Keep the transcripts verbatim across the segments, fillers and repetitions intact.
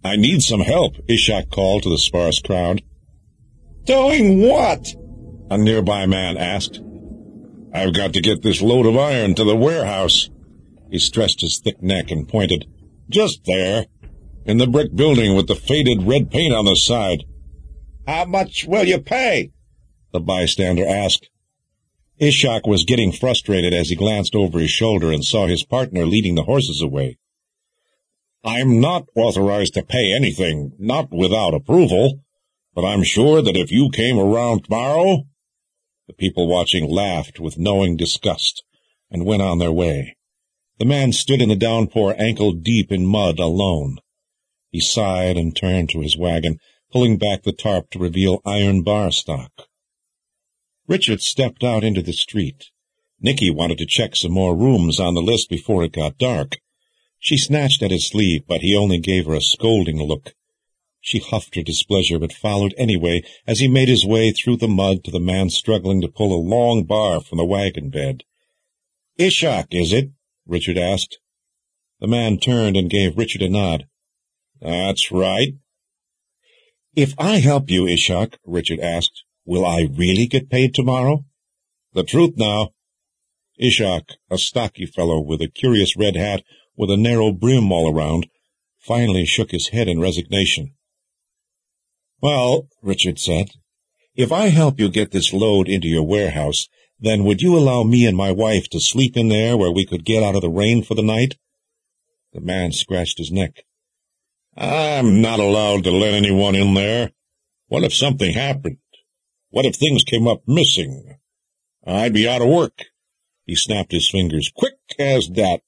I need some help, Ishak called to the sparse crowd. Doing what? A nearby man asked. I've got to get this load of iron to the warehouse. He stretched his thick neck and pointed. Just there, in the brick building with the faded red paint on the side. How much will you pay? The bystander asked. Ishak was getting frustrated as he glanced over his shoulder and saw his partner leading the horses away. I'm not authorized to pay anything, not without approval, but I'm sure that if you came around tomorrow... The people watching laughed with knowing disgust and went on their way. The man stood in the downpour ankle-deep in mud alone. He sighed and turned to his wagon, pulling back the tarp to reveal iron bar stock. Richard stepped out into the street. Nicky wanted to check some more rooms on the list before it got dark. She snatched at his sleeve, but he only gave her a scolding look. She huffed her displeasure, but followed anyway as he made his way through the mud to the man struggling to pull a long bar from the wagon bed. Ishak, is it? Richard asked. The man turned and gave Richard a nod. That's right. If I help you, Ishak, Richard asked, will I really get paid tomorrow? The truth now. Ishak, a stocky fellow with a curious red hat with a narrow brim all around, finally shook his head in resignation. Well, Richard said, if I help you get this load into your warehouse, then would you allow me and my wife to sleep in there where we could get out of the rain for the night? The man scratched his neck. I'm not allowed to let anyone in there. What if something happened? What if things came up missing? I'd be out of work. He snapped his fingers. Quick as that.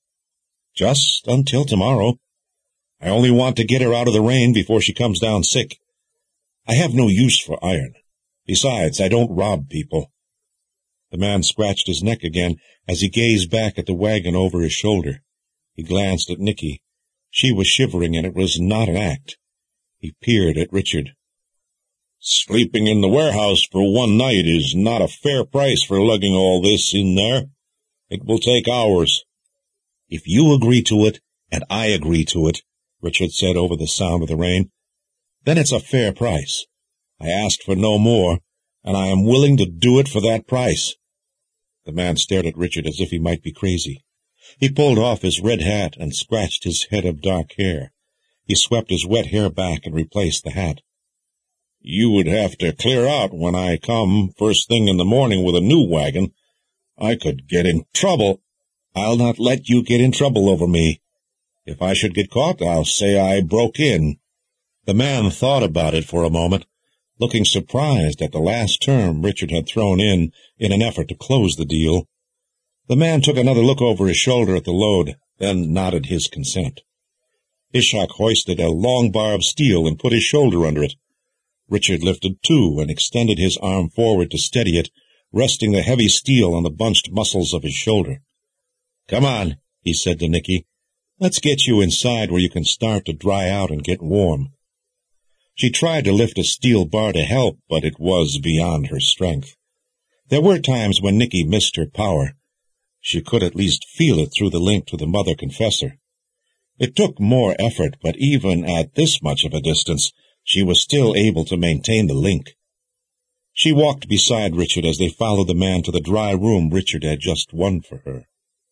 Just until tomorrow. I only want to get her out of the rain before she comes down sick. I have no use for iron. Besides, I don't rob people. The man scratched his neck again as he gazed back at the wagon over his shoulder. He glanced at Nicky. She was shivering, and it was not an act. He peered at Richard. Sleeping in the warehouse for one night is not a fair price for lugging all this in there. It will take hours. If you agree to it, and I agree to it, Richard said over the sound of the rain, then it's a fair price. I asked for no more, and I am willing to do it for that price. The man stared at Richard as if he might be crazy. He pulled off his red hat and scratched his head of dark hair. He swept his wet hair back and replaced the hat. You would have to clear out when I come first thing in the morning with a new wagon. I could get in trouble. I'll not let you get in trouble over me. If I should get caught, I'll say I broke in. The man thought about it for a moment, looking surprised at the last term Richard had thrown in in an effort to close the deal. The man took another look over his shoulder at the load, then nodded his consent. Ishak hoisted a long bar of steel and put his shoulder under it. Richard lifted too and extended his arm forward to steady it, resting the heavy steel on the bunched muscles of his shoulder. Come on, he said to Nicky. Let's get you inside where you can start to dry out and get warm. She tried to lift a steel bar to help, but it was beyond her strength. There were times when Nicky missed her power. She could at least feel it through the link to the mother confessor. It took more effort, but even at this much of a distance, she was still able to maintain the link. She walked beside Richard as they followed the man to the dry room Richard had just won for her.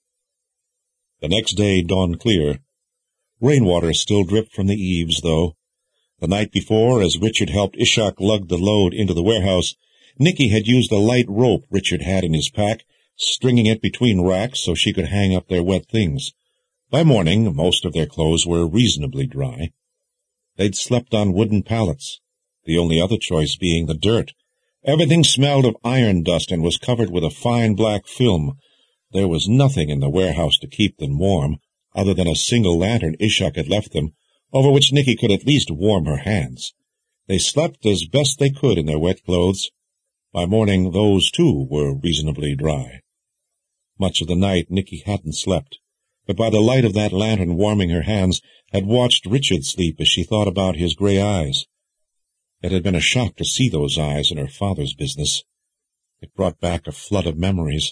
The next day dawned clear. Rainwater still dripped from the eaves, though. The night before, as Richard helped Ishak lug the load into the warehouse, Nicky had used a light rope Richard had in his pack, stringing it between racks so she could hang up their wet things. By morning, most of their clothes were reasonably dry. They'd slept on wooden pallets, the only other choice being the dirt. Everything smelled of iron dust and was covered with a fine black film. There was nothing in the warehouse to keep them warm, other than a single lantern Ishak had left them, over which Nicky could at least warm her hands. They slept as best they could in their wet clothes. By morning, those, too, were reasonably dry. Much of the night Nicky hadn't slept, but by the light of that lantern warming her hands, had watched Richard sleep as she thought about his gray eyes. It had been a shock to see those eyes in her father's business. It brought back a flood of memories.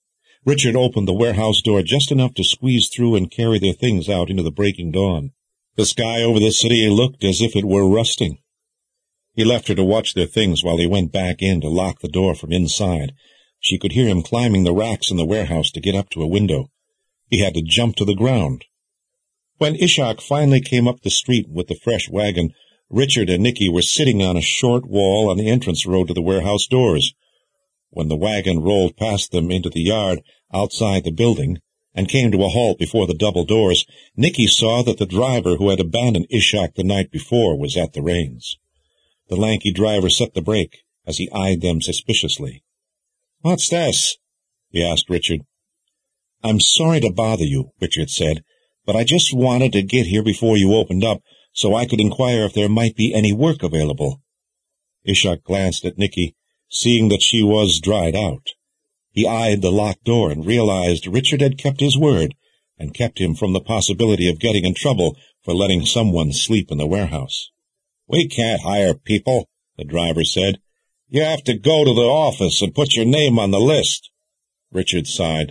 Richard opened the warehouse door just enough to squeeze through and carry their things out into the breaking dawn. The sky over the city looked as if it were rusting. He left her to watch their things while he went back in to lock the door from inside. She could hear him climbing the racks in the warehouse to get up to a window. He had to jump to the ground. When Ishak finally came up the street with the fresh wagon, Richard and Nicky were sitting on a short wall on the entrance road to the warehouse doors. When the wagon rolled past them into the yard outside the building and came to a halt before the double doors, Nicky saw that the driver who had abandoned Ishak the night before was at the reins. The lanky driver set the brake as he eyed them suspiciously. "What's this?" he asked Richard. "I'm sorry to bother you," Richard said, "but I just wanted to get here before you opened up so I could inquire if there might be any work available." Ishak glanced at Nicky, seeing that she was dried out. He eyed the locked door and realized Richard had kept his word and kept him from the possibility of getting in trouble for letting someone sleep in the warehouse. "We can't hire people," the driver said. "You have to go to the office and put your name on the list." Richard sighed.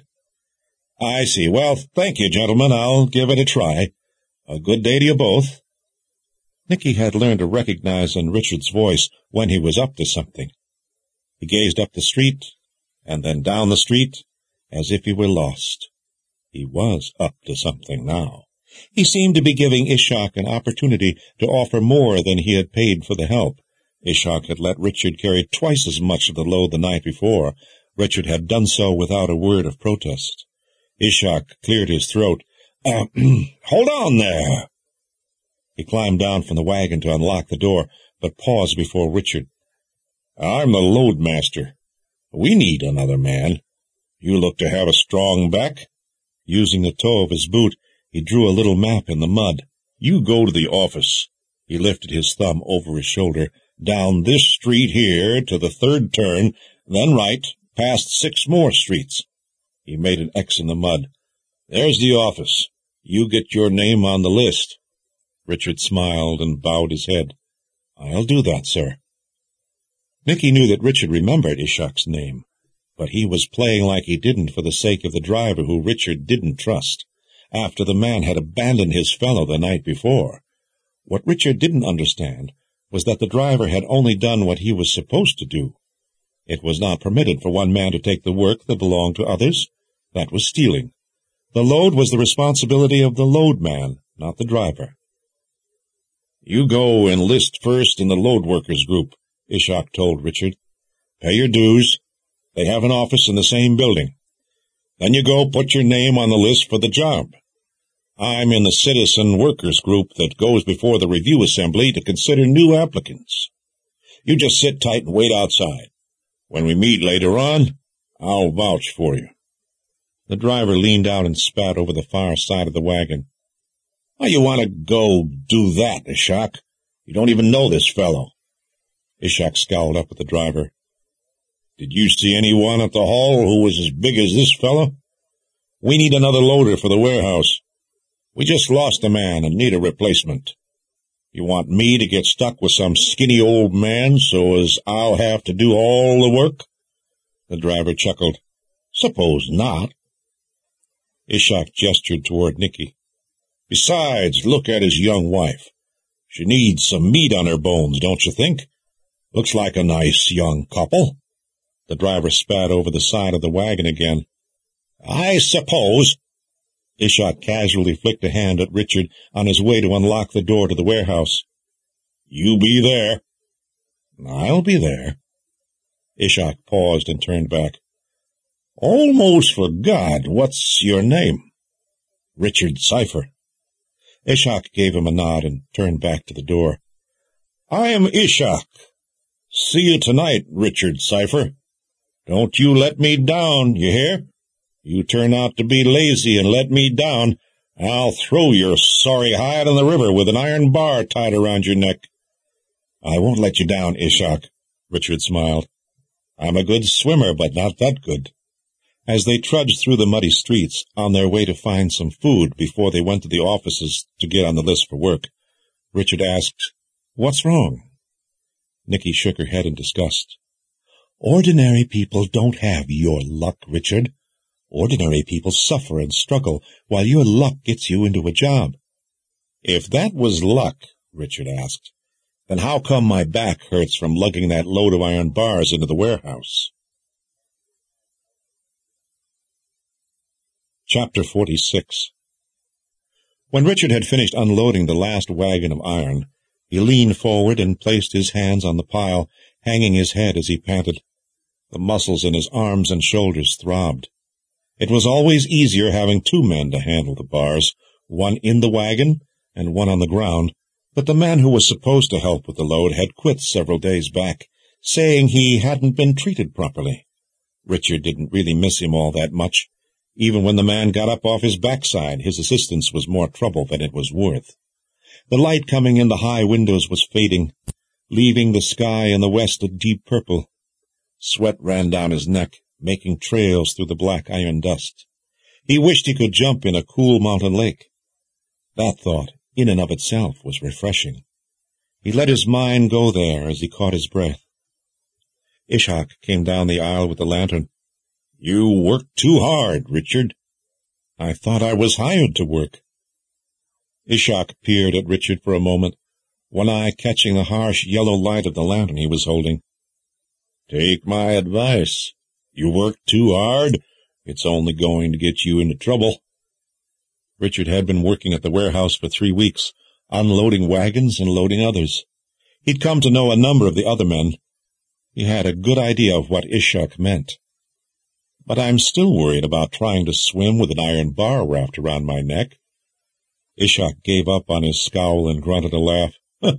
"I see. Well, thank you, gentlemen. I'll give it a try. A good day to you both." Nicky had learned to recognize in Richard's voice when he was up to something. He gazed up the street and then down the street as if he were lost. He was up to something now. He seemed to be giving Ishak an opportunity to offer more than he had paid for the help. Ishak had let Richard carry twice as much of the load the night before. Richard had done so without a word of protest. Ishak cleared his throat. Uh, hold on there. He climbed down from the wagon to unlock the door, but paused before Richard. "I'm the loadmaster. We need another man. You look to have a strong back." Using the toe of his boot, he drew a little map in the mud. "You go to the office." He lifted his thumb over his shoulder. "Down this street here to the third turn, then right, past six more streets." He made an X in the mud. "There's the office. You get your name on the list." Richard smiled and bowed his head. "I'll do that, sir." Nicky knew that Richard remembered Ishak's name, but he was playing like he didn't for the sake of the driver who Richard didn't trust, after the man had abandoned his fellow the night before. What Richard didn't understand was that the driver had only done what he was supposed to do. It was not permitted for one man to take the work that belonged to others. That was stealing. The load was the responsibility of the loadman, not the driver. "You go enlist first in the load workers group," Ishak told Richard. "Pay your dues. They have an office in the same building. Then you go put your name on the list for the job. I'm in the citizen workers group that goes before the review assembly to consider new applicants. You just sit tight and wait outside. When we meet later on, I'll vouch for you." The driver leaned out and spat over the far side of the wagon. "Why you want to go do that, Ishak? You don't even know this fellow." Ishak scowled up at the driver. "Did you see anyone at the hall who was as big as this fellow? We need another loader for the warehouse. We just lost a man and need a replacement. You want me to get stuck with some skinny old man so as I'll have to do all the work?" The driver chuckled. "Suppose not." Ishak gestured toward Nicky. "Besides, look at his young wife. She needs some meat on her bones, don't you think? Looks like a nice young couple." The driver spat over the side of the wagon again. "I suppose." Ishak casually flicked a hand at Richard on his way to unlock the door to the warehouse. "You be there." "I'll be there." Ishak paused and turned back. "Almost forgot. What's your name?" "Richard Cipher." Ishak gave him a nod and turned back to the door. "I am Ishak. See you tonight, Richard Cipher. Don't you let me down, you hear? You turn out to be lazy and let me down, I'll throw your sorry hide on the river with an iron bar tied around your neck." "I won't let you down, Ishak," Richard smiled. "I'm a good swimmer, but not that good." As they trudged through the muddy streets, on their way to find some food before they went to the offices to get on the list for work, Richard asked, "What's wrong?" Nicky shook her head in disgust. "Ordinary people don't have your luck, Richard. Ordinary people suffer and struggle while your luck gets you into a job." "If that was luck," Richard asked, "then how come my back hurts from lugging that load of iron bars into the warehouse?" Chapter forty-six. When Richard had finished unloading the last wagon of iron, he leaned forward and placed his hands on the pile, hanging his head as he panted. The muscles in his arms and shoulders throbbed. It was always easier having two men to handle the bars, one in the wagon and one on the ground, but the man who was supposed to help with the load had quit several days back, saying he hadn't been treated properly. Richard didn't really miss him all that much. Even when the man got up off his backside, his assistance was more trouble than it was worth. The light coming in the high windows was fading, leaving the sky in the west a deep purple. Sweat ran down his neck, making trails through the black iron dust. He wished he could jump in a cool mountain lake. That thought, in and of itself, was refreshing. He let his mind go there as he caught his breath. Ishak came down the aisle with the lantern. "You work too hard, Richard." "I thought I was hired to work." Ishak peered at Richard for a moment, one eye catching the harsh yellow light of the lantern he was holding. "Take my advice. You work too hard, it's only going to get you into trouble." Richard had been working at the warehouse for three weeks, unloading wagons and loading others. He'd come to know a number of the other men. He had a good idea of what Ishak meant. "But I'm still worried about trying to swim with an iron bar wrapped around my neck." Ishak gave up on his scowl and grunted a laugh.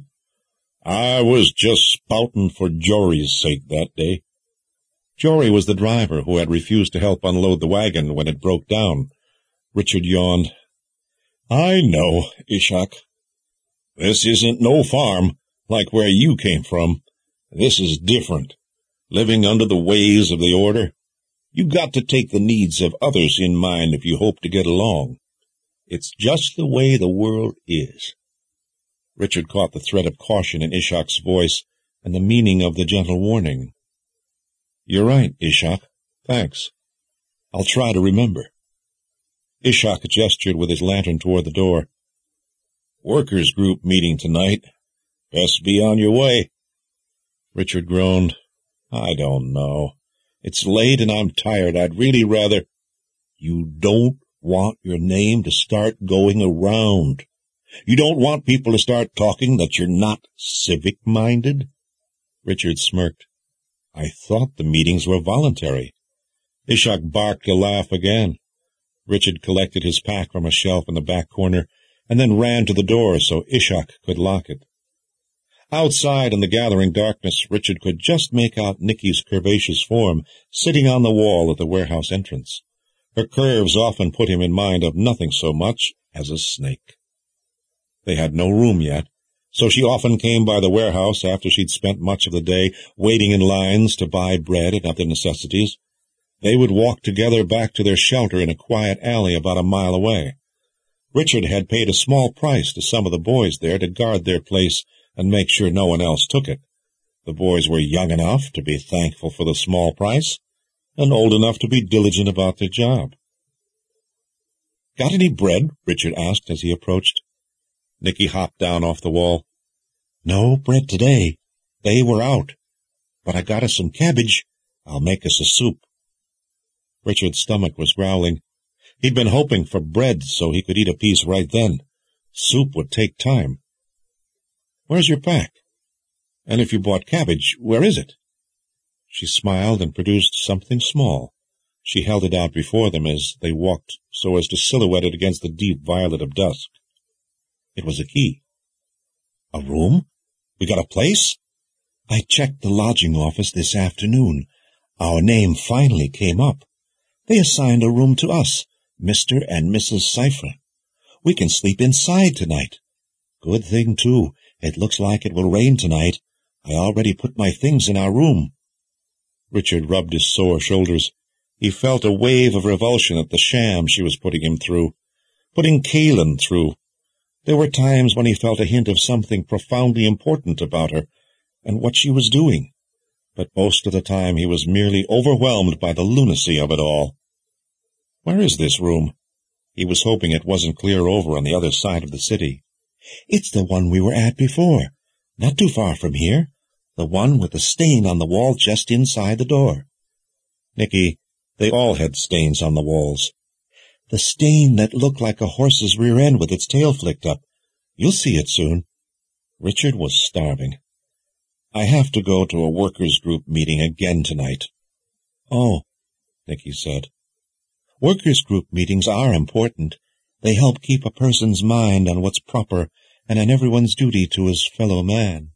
"I was just spouting for Jory's sake that day." Jory was the driver who had refused to help unload the wagon when it broke down. Richard yawned. "I know, Ishak. This isn't no farm, like where you came from. This is different, living under the ways of the order. You got to take the needs of others in mind if you hope to get along. It's just the way the world is." Richard caught the thread of caution in Ishak's voice and the meaning of the gentle warning. "You're right, Ishak. Thanks. I'll try to remember." Ishak gestured with his lantern toward the door. "Workers' group meeting tonight. Best be on your way." Richard groaned. "I don't know. It's late and I'm tired. I'd really rather—" "You don't want your name to start going around. You don't want people to start talking that you're not civic-minded?" Richard smirked. "I thought the meetings were voluntary." Ishak barked a laugh again. Richard collected his pack from a shelf in the back corner and then ran to the door so Ishak could lock it. Outside in the gathering darkness, Richard could just make out Nicky's curvaceous form sitting on the wall at the warehouse entrance. Her curves often put him in mind of nothing so much as a snake. They had no room yet, so she often came by the warehouse after she'd spent much of the day waiting in lines to buy bread and other necessities. They would walk together back to their shelter in a quiet alley about a mile away. Richard had paid a small price to some of the boys there to guard their place and make sure no one else took it. The boys were young enough to be thankful for the small price, and old enough to be diligent about their job. "Got any bread?" Richard asked as he approached. Nicky hopped down off the wall. "No bread today. They were out. But I got us some cabbage. I'll make us a soup." Richard's stomach was growling. He'd been hoping for bread so he could eat a piece right then. Soup would take time. "Where's your pack? And if you bought cabbage, where is it?" She smiled and produced something small. She held it out before them as they walked so as to silhouette it against the deep violet of dusk. It was a key. "A room? We got a place?" "I checked the lodging office this afternoon. Our name finally came up. They assigned a room to us, Mister and Missus Cypher. We can sleep inside tonight. Good thing, too. It looks like it will rain tonight. I already put my things in our room." Richard rubbed his sore shoulders. He felt a wave of revulsion at the sham she was putting him through, putting Caelan through. There were times when he felt a hint of something profoundly important about her and what she was doing, but most of the time he was merely overwhelmed by the lunacy of it all. "Where is this room?" He was hoping it wasn't clear over on the other side of the city. It's the one we were at before, not too far from here, the one with the stain on the wall just inside the door. Nicky, they all had stains on the walls. The stain that looked like a horse's rear end with its tail flicked up. You'll see it soon. Richard was starving. I have to go to a workers' group meeting again tonight. Oh, Nicky said. Workers' group meetings are important. They help keep a person's mind on what's proper and on everyone's duty to his fellow man.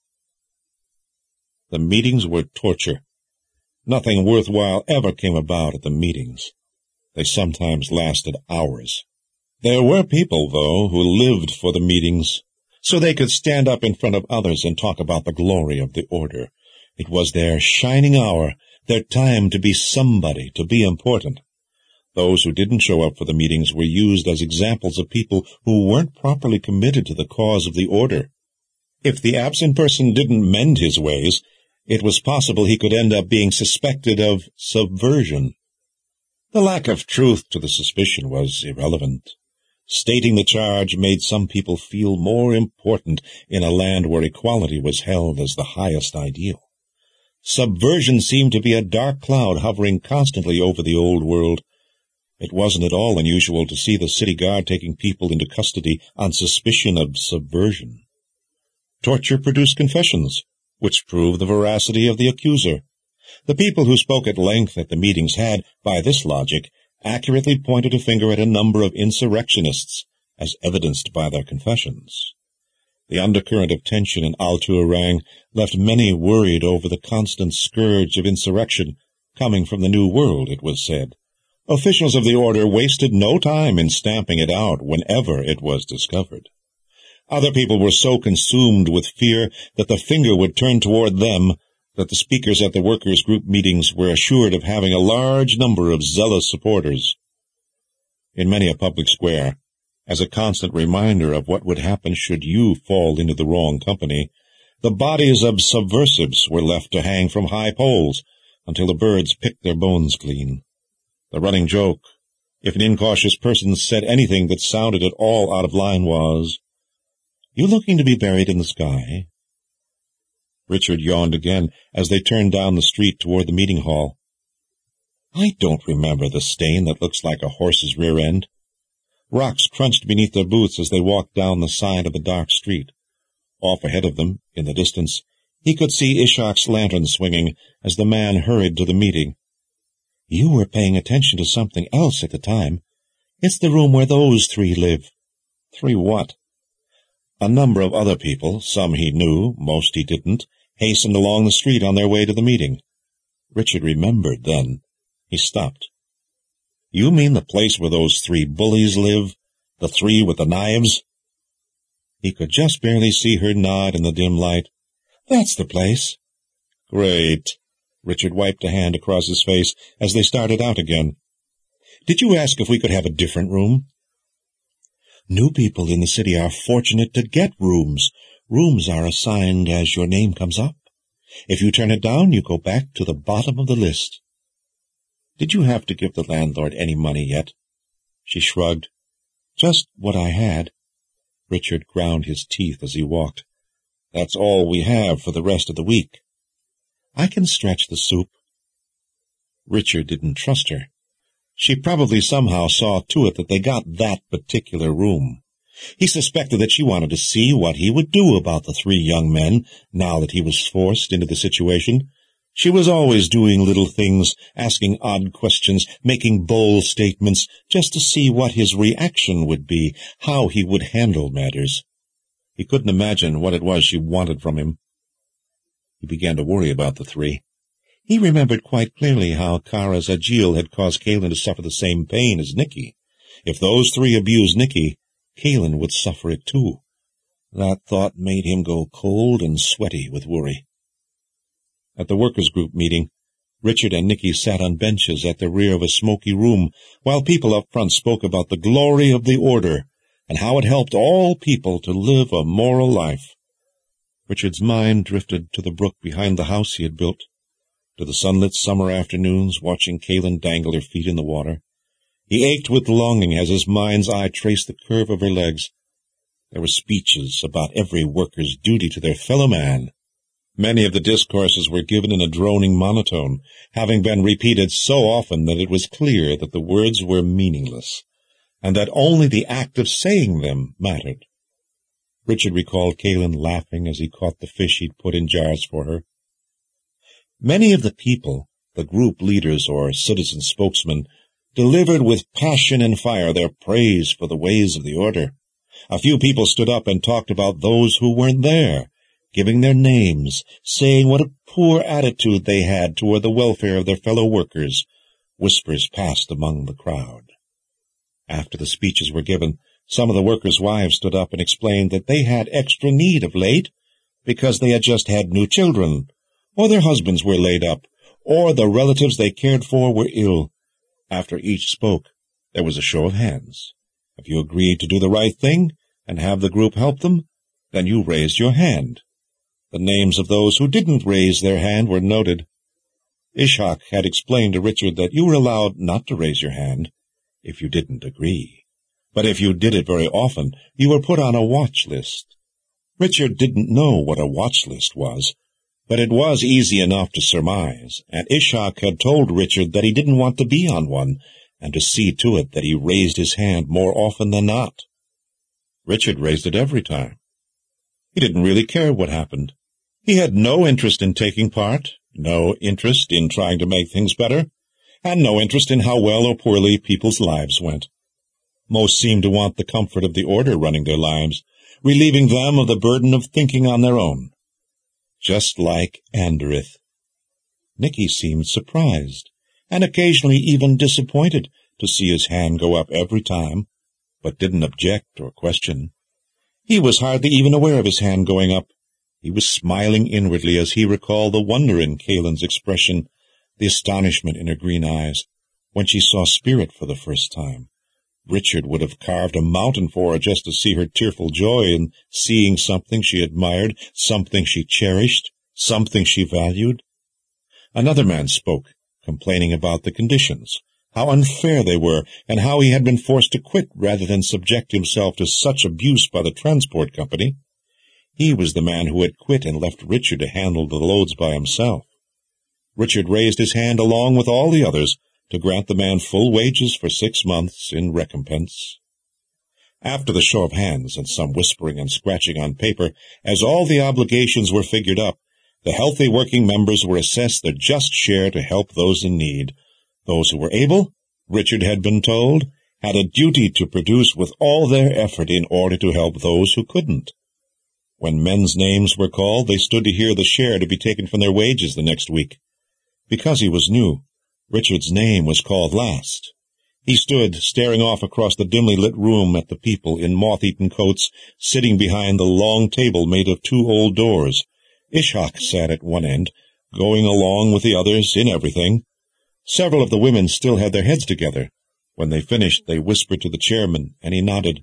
The meetings were torture. Nothing worthwhile ever came about at the meetings. They sometimes lasted hours. There were people, though, who lived for the meetings, so they could stand up in front of others and talk about the glory of the order. It was their shining hour, their time to be somebody, to be important. Those who didn't show up for the meetings were used as examples of people who weren't properly committed to the cause of the order. If the absent person didn't mend his ways, it was possible he could end up being suspected of subversion. The lack of truth to the suspicion was irrelevant. Stating the charge made some people feel more important in a land where equality was held as the highest ideal. Subversion seemed to be a dark cloud hovering constantly over the old world. It wasn't at all unusual to see the city guard taking people into custody on suspicion of subversion. Torture produced confessions, which proved the veracity of the accuser. The people who spoke at length at the meetings had, by this logic, accurately pointed a finger at a number of insurrectionists, as evidenced by their confessions. The undercurrent of tension in Al-Tuarang left many worried over the constant scourge of insurrection coming from the New World, it was said. Officials of the order wasted no time in stamping it out whenever it was discovered. Other people were so consumed with fear that the finger would turn toward them that the speakers at the workers' group meetings were assured of having a large number of zealous supporters. In many a public square, as a constant reminder of what would happen should you fall into the wrong company, the bodies of subversives were left to hang from high poles until the birds picked their bones clean. The running joke, if an incautious person said anything that sounded at all out of line, was, "You looking to be buried in the sky?" Richard yawned again as they turned down the street toward the meeting hall. "I don't remember the stain that looks like a horse's rear end." Rocks crunched beneath their boots as they walked down the side of the dark street. Off ahead of them, in the distance, he could see Ishak's lantern swinging as the man hurried to the meeting. "You were paying attention to something else at the time. It's the room where those three live." "Three what?" A number of other people, some he knew, most he didn't, hastened along the street on their way to the meeting. Richard remembered then. He stopped. "You mean the place where those three bullies live? The three with the knives?" He could just barely see her nod in the dim light. "That's the place." "Great." Richard wiped a hand across his face as they started out again. "Did you ask if we could have a different room?" "New people in the city are fortunate to get rooms. Rooms are assigned as your name comes up. If you turn it down, you go back to the bottom of the list." "Did you have to give the landlord any money yet?" She shrugged. "Just what I had." Richard ground his teeth as he walked. "That's all we have for the rest of the week." "I can stretch the soup." Richard didn't trust her. She probably somehow saw to it that they got that particular room. He suspected that she wanted to see what he would do about the three young men now that he was forced into the situation. She was always doing little things, asking odd questions, making bold statements, just to see what his reaction would be, how he would handle matters. He couldn't imagine what it was she wanted from him. He began to worry about the three. He remembered quite clearly how Kara's Ajil had caused Kalin to suffer the same pain as Nicky. If those three abused Nicky, Kalin would suffer it too. That thought made him go cold and sweaty with worry. At the workers' group meeting, Richard and Nicky sat on benches at the rear of a smoky room, while people up front spoke about the glory of the order and how it helped all people to live a moral life. Richard's mind drifted to the brook behind the house he had built, to the sunlit summer afternoons watching Kalin dangle her feet in the water. He ached with longing as his mind's eye traced the curve of her legs. There were speeches about every worker's duty to their fellow man. Many of the discourses were given in a droning monotone, having been repeated so often that it was clear that the words were meaningless, and that only the act of saying them mattered. Richard recalled Kaelin laughing as he caught the fish he'd put in jars for her. Many of the people, the group leaders or citizen spokesmen, delivered with passion and fire their praise for the ways of the order. A few people stood up and talked about those who weren't there, giving their names, saying what a poor attitude they had toward the welfare of their fellow workers. Whispers passed among the crowd. After the speeches were given, some of the workers' wives stood up and explained that they had extra need of late because they had just had new children, or their husbands were laid up, or the relatives they cared for were ill. After each spoke, there was a show of hands. If you agreed to do the right thing and have the group help them, then you raised your hand. The names of those who didn't raise their hand were noted. Ishak had explained to Richard that you were allowed not to raise your hand if you didn't agree. But if you did it very often, you were put on a watch list. Richard didn't know what a watch list was, but it was easy enough to surmise, and Ishak had told Richard that he didn't want to be on one, and to see to it that he raised his hand more often than not. Richard raised it every time. He didn't really care what happened. He had no interest in taking part, no interest in trying to make things better, and no interest in how well or poorly people's lives went. Most seemed to want the comfort of the order running their lives, relieving them of the burden of thinking on their own. Just like Anderith. Nicky seemed surprised, and occasionally even disappointed to see his hand go up every time, but didn't object or question. He was hardly even aware of his hand going up. He was smiling inwardly as he recalled the wonder in Kaelin's expression, the astonishment in her green eyes, when she saw Spirit for the first time. Richard would have carved a mountain for her just to see her tearful joy in seeing something she admired, something she cherished, something she valued. Another man spoke, complaining about the conditions, how unfair they were, and how he had been forced to quit rather than subject himself to such abuse by the transport company. He was the man who had quit and left Richard to handle the loads by himself. Richard raised his hand along with all the others to grant the man full wages for six months in recompense. After the show of hands and some whispering and scratching on paper, as all the obligations were figured up, the healthy working members were assessed their just share to help those in need. Those who were able, Richard had been told, had a duty to produce with all their effort in order to help those who couldn't. When men's names were called, they stood to hear the share to be taken from their wages the next week. Because he was new, Richard's name was called last. He stood, staring off across the dimly lit room at the people in moth-eaten coats, sitting behind the long table made of two old doors. Ishak sat at one end, going along with the others in everything. Several of the women still had their heads together. When they finished, they whispered to the chairman, and he nodded.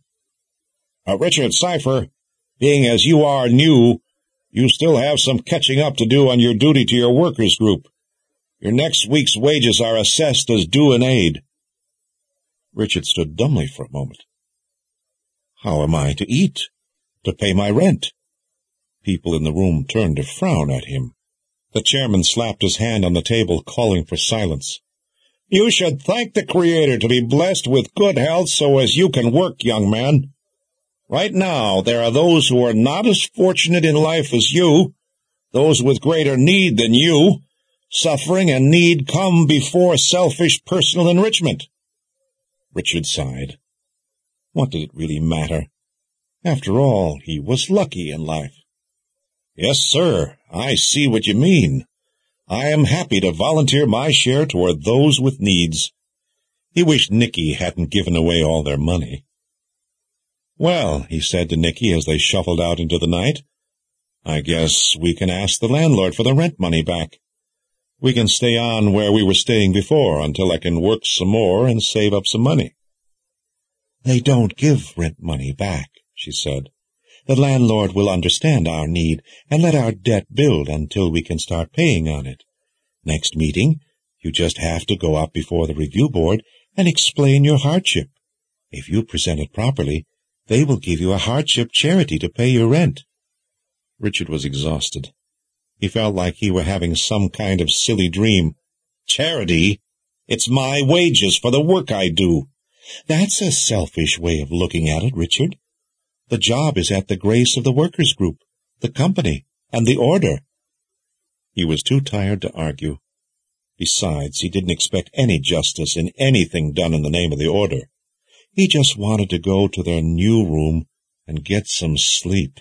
Uh, Richard Cipher, being as you are new, you still have some catching up to do on your duty to your workers' group. Your next week's wages are assessed as due and aid. Richard stood dumbly for a moment. How am I to eat? To pay my rent? People in the room turned to frown at him. The chairman slapped his hand on the table, calling for silence. You should thank the Creator to be blessed with good health so as you can work, young man. Right now, there are those who are not as fortunate in life as you, those with greater need than you. Suffering and need come before selfish personal enrichment. Richard sighed. What did it really matter? After all, he was lucky in life. Yes, sir, I see what you mean. I am happy to volunteer my share toward those with needs. He wished Nicky hadn't given away all their money. Well, he said to Nicky as they shuffled out into the night, I guess we can ask the landlord for the rent money back. We can stay on where we were staying before until I can work some more and save up some money. They don't give rent money back, she said. The landlord will understand our need and let our debt build until we can start paying on it. Next meeting, you just have to go up before the review board and explain your hardship. If you present it properly, They will give you a hardship charity to pay your rent. Richard was exhausted. He felt like he were having some kind of silly dream. Charity? It's my wages for the work I do. That's a selfish way of looking at it, Richard. The job is at the grace of the workers' group, the company, and the order. He was too tired to argue. Besides, he didn't expect any justice in anything done in the name of the order. He just wanted to go to their new room and get some sleep.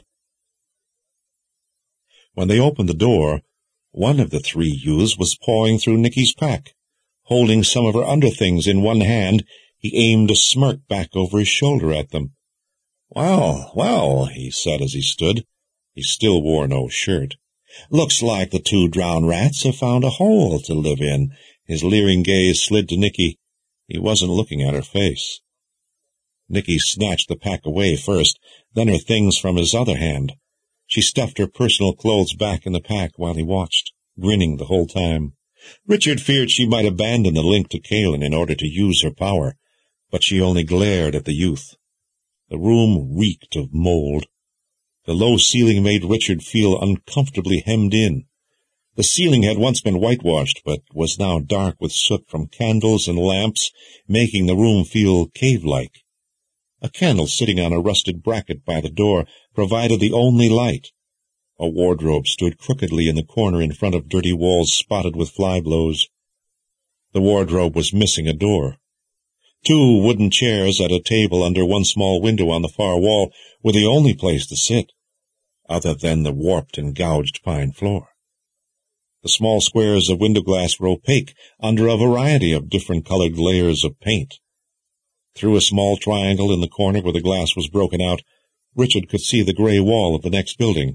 When they opened the door, one of the three youths was pawing through Nicky's pack. Holding some of her underthings in one hand, he aimed a smirk back over his shoulder at them. "Well, well," he said as he stood. He still wore no shirt. "Looks like the two drowned rats have found a hole to live in." His leering gaze slid to Nicky. He wasn't looking at her face. Nicky snatched the pack away first, then her things from his other hand. She stuffed her personal clothes back in the pack while he watched, grinning the whole time. Richard feared she might abandon the link to Caelan in order to use her power, but she only glared at the youth. The room reeked of mold. The low ceiling made Richard feel uncomfortably hemmed in. The ceiling had once been whitewashed, but was now dark with soot from candles and lamps, making the room feel cave-like. A candle sitting on a rusted bracket by the door provided the only light. A wardrobe stood crookedly in the corner in front of dirty walls spotted with fly blows. The wardrobe was missing a door. Two wooden chairs at a table under one small window on the far wall were the only place to sit, other than the warped and gouged pine floor. The small squares of window glass were opaque under a variety of different-colored layers of paint. Through a small triangle in the corner where the glass was broken out, Richard could see the gray wall of the next building.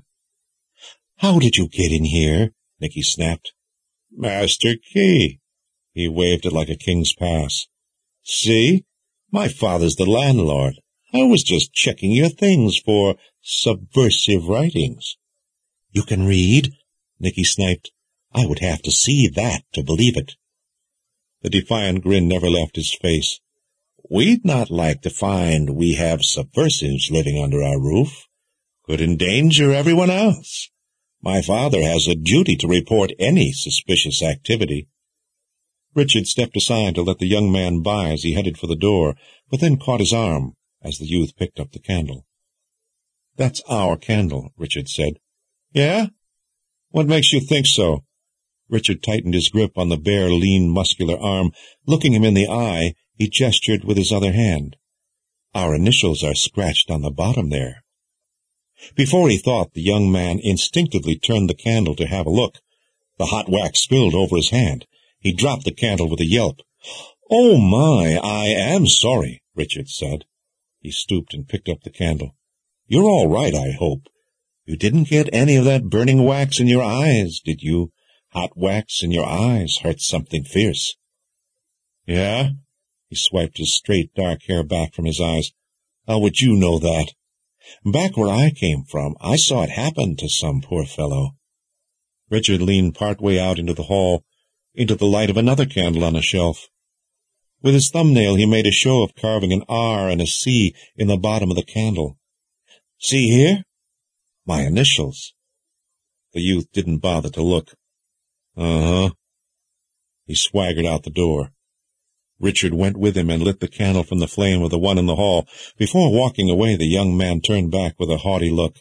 "How did you get in here?" Nicky snapped. "Master key." He waved it like a king's pass. "See? My father's the landlord. I was just checking your things for subversive writings." "You can read?" Nicky sniped. "I would have to see that to believe it." The defiant grin never left his face. "We'd not like to find we have subversives living under our roof. Could endanger everyone else. My father has a duty to report any suspicious activity." Richard stepped aside to let the young man by as he headed for the door, but then caught his arm as the youth picked up the candle. "That's our candle," Richard said. "Yeah? What makes you think so?" Richard tightened his grip on the bare, lean, muscular arm. Looking him in the eye, he gestured with his other hand. "Our initials are scratched on the bottom there." Before he thought, the young man instinctively turned the candle to have a look. The hot wax spilled over his hand. He dropped the candle with a yelp. "Oh, my, I am sorry," Richard said. He stooped and picked up the candle. "You're all right, I hope. You didn't get any of that burning wax in your eyes, did you? Hot wax in your eyes hurts something fierce." "Yeah?" He swiped his straight, dark hair back from his eyes. "How would you know that?" "Back where I came from, I saw it happen to some poor fellow." Richard leaned part way out into the hall, into the light of another candle on a shelf. With his thumbnail he made a show of carving an R and a C in the bottom of the candle. "See here? My initials." The youth didn't bother to look. "Uh-huh." He swaggered out the door. Richard went with him and lit the candle from the flame of the one in the hall. Before walking away, the young man turned back with a haughty look.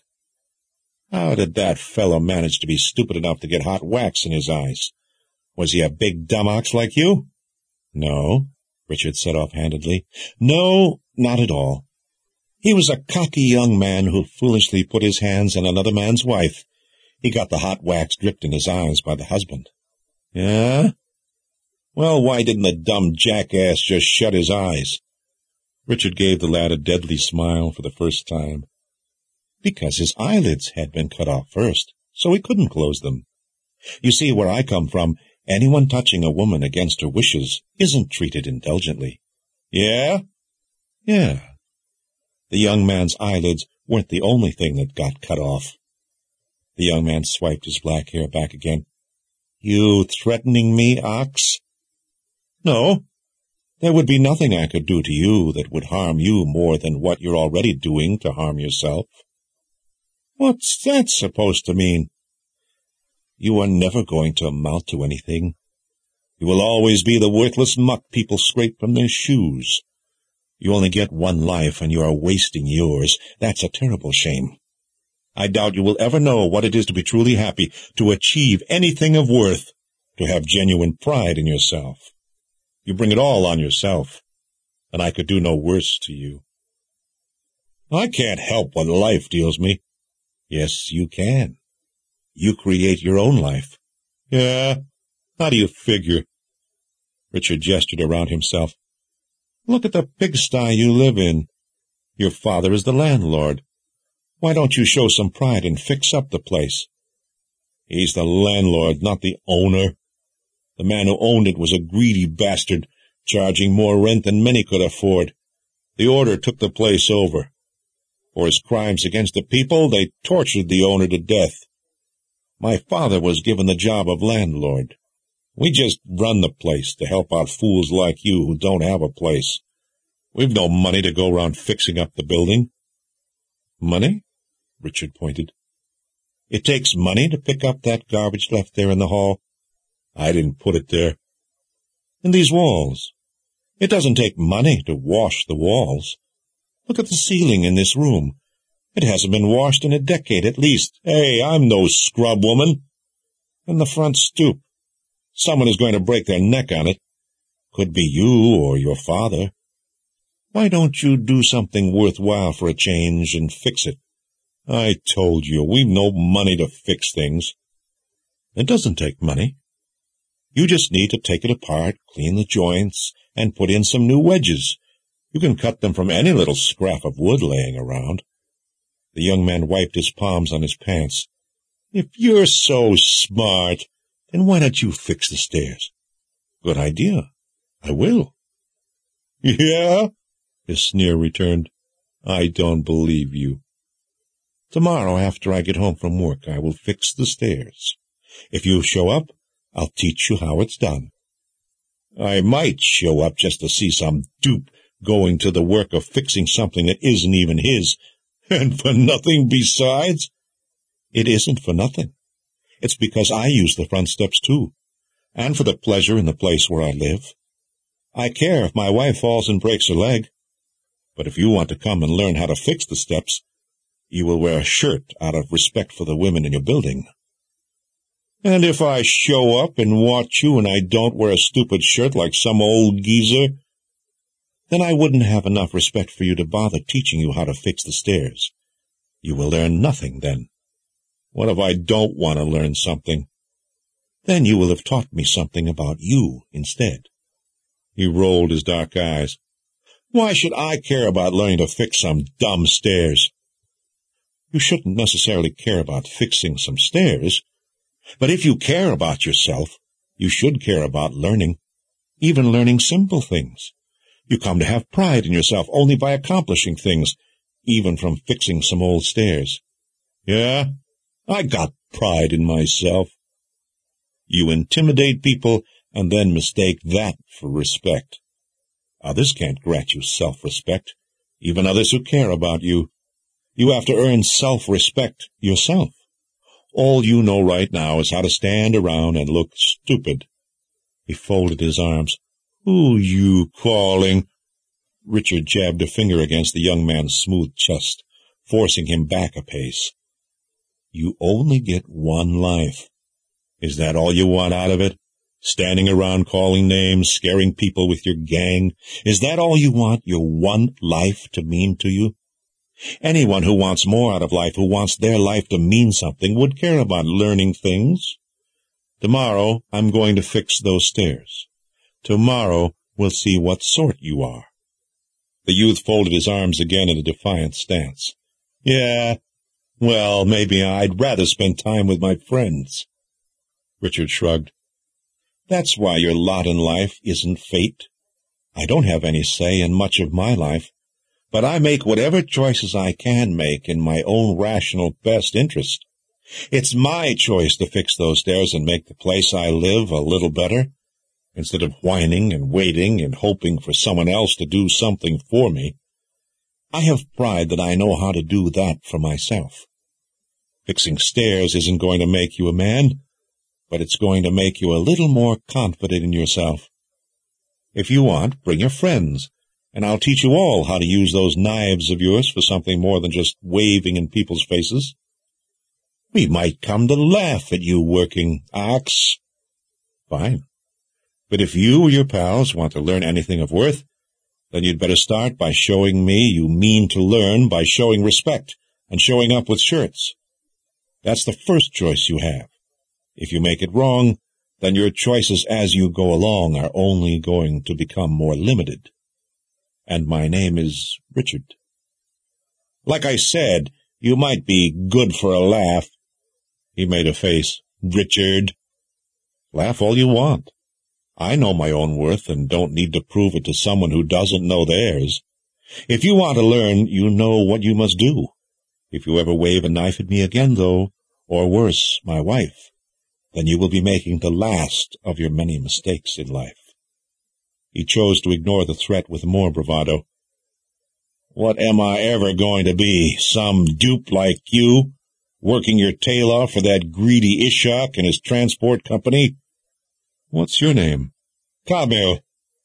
"How did that fellow manage to be stupid enough to get hot wax in his eyes? Was he a big dumb ox like you?" "No," Richard said offhandedly. "No, not at all. He was a cocky young man who foolishly put his hands on another man's wife. He got the hot wax dripped in his eyes by the husband." "Yeah? Well, why didn't the dumb jackass just shut his eyes?" Richard gave the lad a deadly smile for the first time. "Because his eyelids had been cut off first, so he couldn't close them. You see, where I come from, anyone touching a woman against her wishes isn't treated indulgently." "Yeah?" "Yeah." The young man's eyelids weren't the only thing that got cut off. The young man swiped his black hair back again. "You threatening me, Ox?" "No. There would be nothing I could do to you that would harm you more than what you're already doing to harm yourself. What's that supposed to mean? You are never going to amount to anything. You will always be the worthless muck people scrape from their shoes. You only get one life, and you are wasting yours. That's a terrible shame. I doubt you will ever know what it is to be truly happy, to achieve anything of worth, to have genuine pride in yourself. You bring it all on yourself, and I could do no worse to you. I can't help what life deals me. Yes, you can. You create your own life. Yeah? How do you figure? Richard gestured around himself. Look at the pigsty you live in. Your father is the landlord. Why don't you show some pride and fix up the place? He's the landlord, not the owner. The man who owned it was a greedy bastard, charging more rent than many could afford. The order took the place over. For his crimes against the people, they tortured the owner to death. My father was given the job of landlord. We just run the place to help out fools like you who don't have a place. We've no money to go around fixing up the building. Money? Richard pointed. It takes money to pick up that garbage left there in the hall. I didn't put it there. And these walls. It doesn't take money to wash the walls. Look at the ceiling in this room. It hasn't been washed in a decade at least. Hey, I'm no scrub woman. And the front stoop. Someone is going to break their neck on it. Could be you or your father. Why don't you do something worthwhile for a change and fix it? I told you, we've no money to fix things. It doesn't take money. You just need to take it apart, clean the joints, and put in some new wedges. You can cut them from any little scrap of wood laying around. The young man wiped his palms on his pants. If you're so smart, then why don't you fix the stairs? Good idea. I will. Yeah? His sneer returned. I don't believe you. Tomorrow, after I get home from work, I will fix the stairs. If you show up, I'll teach you how it's done. I might show up just to see some dupe going to the work of fixing something that isn't even his, and for nothing besides. It isn't for nothing. It's because I use the front steps too, and for the pleasure in the place where I live. I care if my wife falls and breaks her leg, but if you want to come and learn how to fix the steps, you will wear a shirt out of respect for the women in your building. And if I show up and watch you and I don't wear a stupid shirt like some old geezer, then I wouldn't have enough respect for you to bother teaching you how to fix the stairs. You will learn nothing then. What if I don't want to learn something? Then you will have taught me something about you instead. He rolled his dark eyes. Why should I care about learning to fix some dumb stairs? You shouldn't necessarily care about fixing some stairs, but if you care about yourself, you should care about learning, even learning simple things. You come to have pride in yourself only by accomplishing things, even from fixing some old stairs. Yeah, I got pride in myself. You intimidate people and then mistake that for respect. Others can't grant you self-respect, even others who care about you. You have to earn self-respect yourself. All you know right now is how to stand around and look stupid. He folded his arms. Who you calling? Richard jabbed a finger against the young man's smooth chest, forcing him back a pace. You only get one life. Is that all you want out of it? Standing around calling names, scaring people with your gang? Is that all you want your one life to mean to you? Anyone who wants more out of life, who wants their life to mean something, would care about learning things. Tomorrow, I'm going to fix those stairs. Tomorrow, we'll see what sort you are. The youth folded his arms again in a defiant stance. Yeah, well, maybe I'd rather spend time with my friends. Richard shrugged. That's why your lot in life isn't fate. I don't have any say in much of my life, but I make whatever choices I can make in my own rational best interest. It's my choice to fix those stairs and make the place I live a little better, instead of whining and waiting and hoping for someone else to do something for me. I have pride that I know how to do that for myself. Fixing stairs isn't going to make you a man, but it's going to make you a little more confident in yourself. If you want, bring your friends, and I'll teach you all how to use those knives of yours for something more than just waving in people's faces. We might come to laugh at you working, Ox. Fine. But if you or your pals want to learn anything of worth, then you'd better start by showing me you mean to learn by showing respect and showing up with shirts. That's the first choice you have. If you make it wrong, then your choices as you go along are only going to become more limited. And my name is Richard. Like I said, you might be good for a laugh. He made a face. Richard. Laugh all you want. I know my own worth and don't need to prove it to someone who doesn't know theirs. If you want to learn, you know what you must do. If you ever wave a knife at me again, though, or worse, my wife, then you will be making the last of your many mistakes in life. He chose to ignore the threat with more bravado. What am I ever going to be, some dupe like you, working your tail off for that greedy Ishak and his transport company? What's your name? Kamil.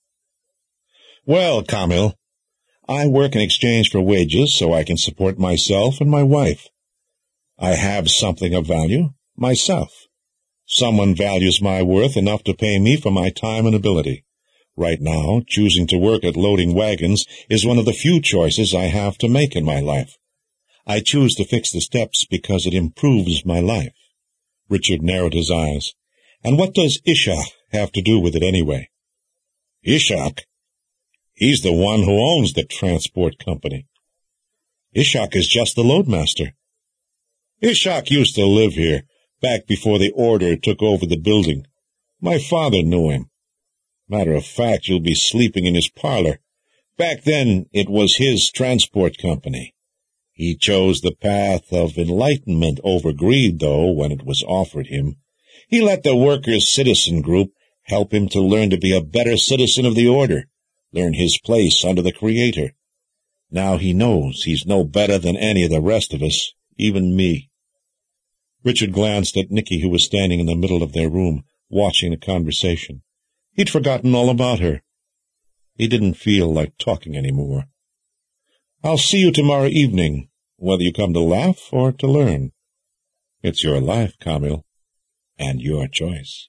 Well, Kamil, I work in exchange for wages so I can support myself and my wife. I have something of value, myself. Someone values my worth enough to pay me for my time and ability. Right now, choosing to work at loading wagons is one of the few choices I have to make in my life. I choose to fix the steps because it improves my life. Richard narrowed his eyes. And what does Ishak have to do with it anyway? Ishak? He's the one who owns the transport company. Ishak is just the loadmaster. Ishak used to live here, back before the order took over the building. My father knew him. Matter of fact, you'll be sleeping in his parlor. Back then, it was his transport company. He chose the path of enlightenment over greed, though, when it was offered him. He let the workers' citizen group help him to learn to be a better citizen of the order, learn his place under the Creator. Now he knows he's no better than any of the rest of us, even me. Richard glanced at Nicky, who was standing in the middle of their room, watching the conversation. He'd forgotten all about her. He didn't feel like talking any more. I'll see you tomorrow evening, whether you come to laugh or to learn. It's your life, Kamil, and your choice.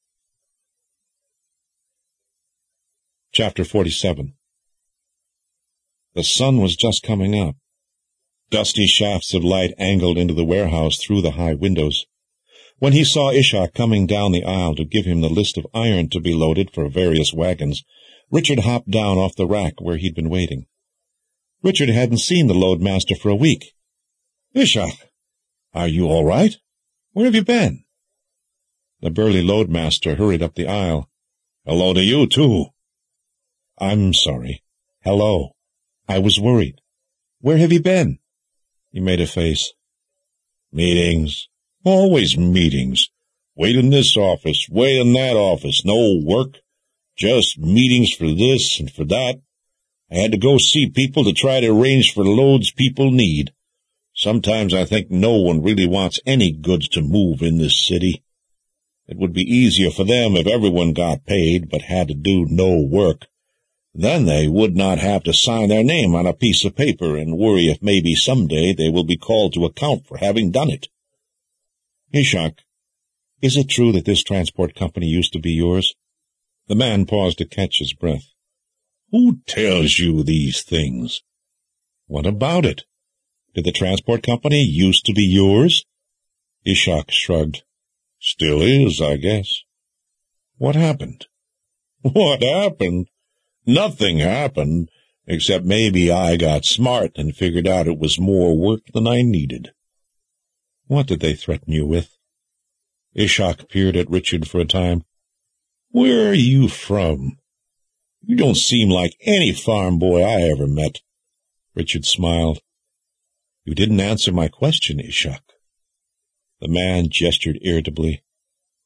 Chapter forty-seven. The sun was just coming up. Dusty shafts of light angled into the warehouse through the high windows. When he saw Ishak coming down the aisle to give him the list of iron to be loaded for various wagons, Richard hopped down off the rack where he'd been waiting. Richard hadn't seen the loadmaster for a week. Ishak, are you all right? Where have you been? The burly loadmaster hurried up the aisle. Hello to you, too. I'm sorry. Hello. I was worried. Where have you been? He made a face. Meetings. Always meetings. Wait in this office, wait in that office. No work. Just meetings for this and for that. I had to go see people to try to arrange for loads people need. Sometimes I think no one really wants any goods to move in this city. It would be easier for them if everyone got paid but had to do no work. Then they would not have to sign their name on a piece of paper and worry if maybe someday they will be called to account for having done it. Ishak, is it true that this transport company used to be yours? The man paused to catch his breath. Who tells you these things? What about it? Did the transport company used to be yours? Ishak shrugged. Still is, I guess. What happened? What happened? Nothing happened, except maybe I got smart and figured out it was more work than I needed. What did they threaten you with? Ishak peered at Richard for a time. Where are you from? You don't seem like any farm boy I ever met. Richard smiled. You didn't answer my question, Ishak. The man gestured irritably.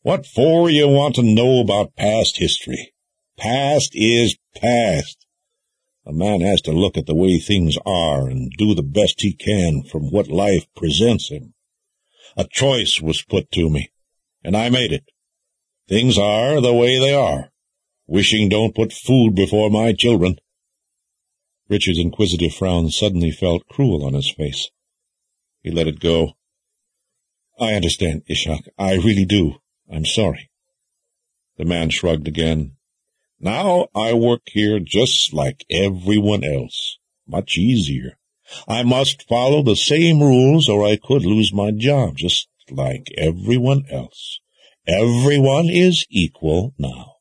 What for you want to know about past history? Past is past. A man has to look at the way things are and do the best he can from what life presents him. A choice was put to me, and I made it. Things are the way they are. Wishing don't put food before my children. Richard's inquisitive frown suddenly felt cruel on his face. He let it go. I understand, Ishak. I really do. I'm sorry. The man shrugged again. Now I work here just like everyone else. Much easier. I must follow the same rules or I could lose my job, just like everyone else. Everyone is equal now.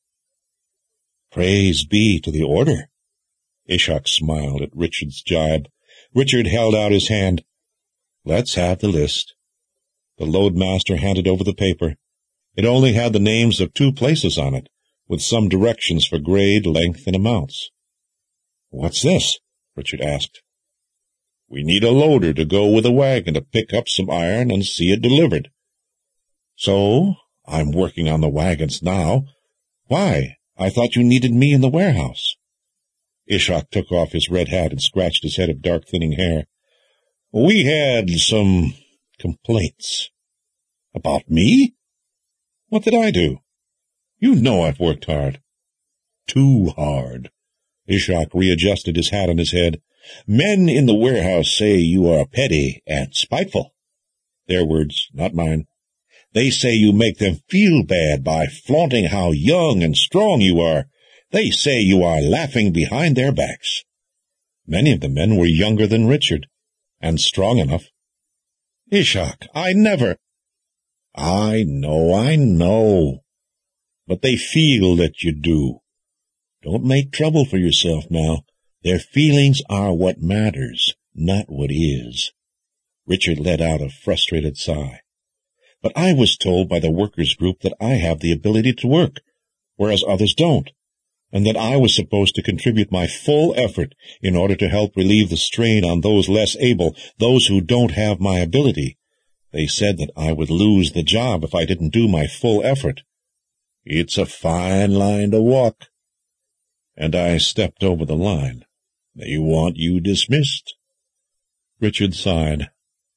Praise be to the order. Ishak smiled at Richard's jibe. Richard held out his hand. Let's have the list. The loadmaster handed over the paper. It only had the names of two places on it, with some directions for grade, length, and amounts. What's this? Richard asked. We need a loader to go with a wagon to pick up some iron and see it delivered. So, I'm working on the wagons now. Why? I thought you needed me in the warehouse. Ishak took off his red hat and scratched his head of dark, thinning hair. We had some complaints. About me? What did I do? You know I've worked hard. Too hard. Ishak readjusted his hat on his head. Men in the warehouse say you are petty and spiteful. Their words, not mine. They say you make them feel bad by flaunting how young and strong you are. They say you are laughing behind their backs. Many of the men were younger than Richard, and strong enough. Ishak, I never... I know, I know. But they feel that you do. Don't make trouble for yourself now. Their feelings are what matters, not what is. Richard let out a frustrated sigh. But I was told by the workers' group that I have the ability to work, whereas others don't, and that I was supposed to contribute my full effort in order to help relieve the strain on those less able, those who don't have my ability. They said that I would lose the job if I didn't do my full effort. It's a fine line to walk. And I stepped over the line. They want you dismissed. Richard sighed.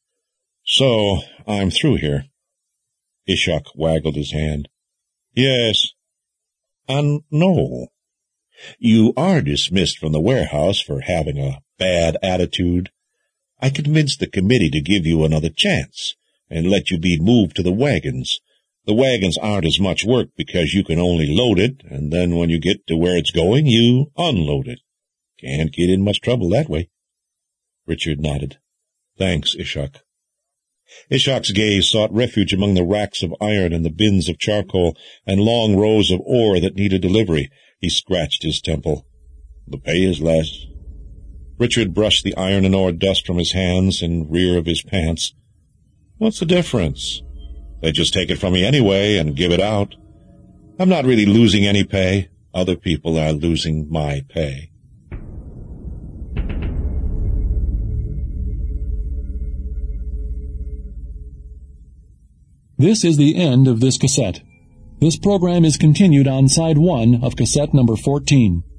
So, I'm through here. Ishak waggled his hand. Yes. And no. You are dismissed from the warehouse for having a bad attitude. I convinced the committee to give you another chance and let you be moved to the wagons. The wagons aren't as much work because you can only load it, and then when you get to where it's going, you unload it. Can't get in much trouble that way. Richard nodded. Thanks, Ishak. Ishak's gaze sought refuge among the racks of iron and the bins of charcoal and long rows of ore that needed delivery. He scratched his temple. The pay is less. Richard brushed the iron and ore dust from his hands and rear of his pants. What's the difference? They just take it from me anyway and give it out. I'm not really losing any pay. Other people are losing my pay. This is the end of this cassette. This program is continued on side one of cassette number fourteen.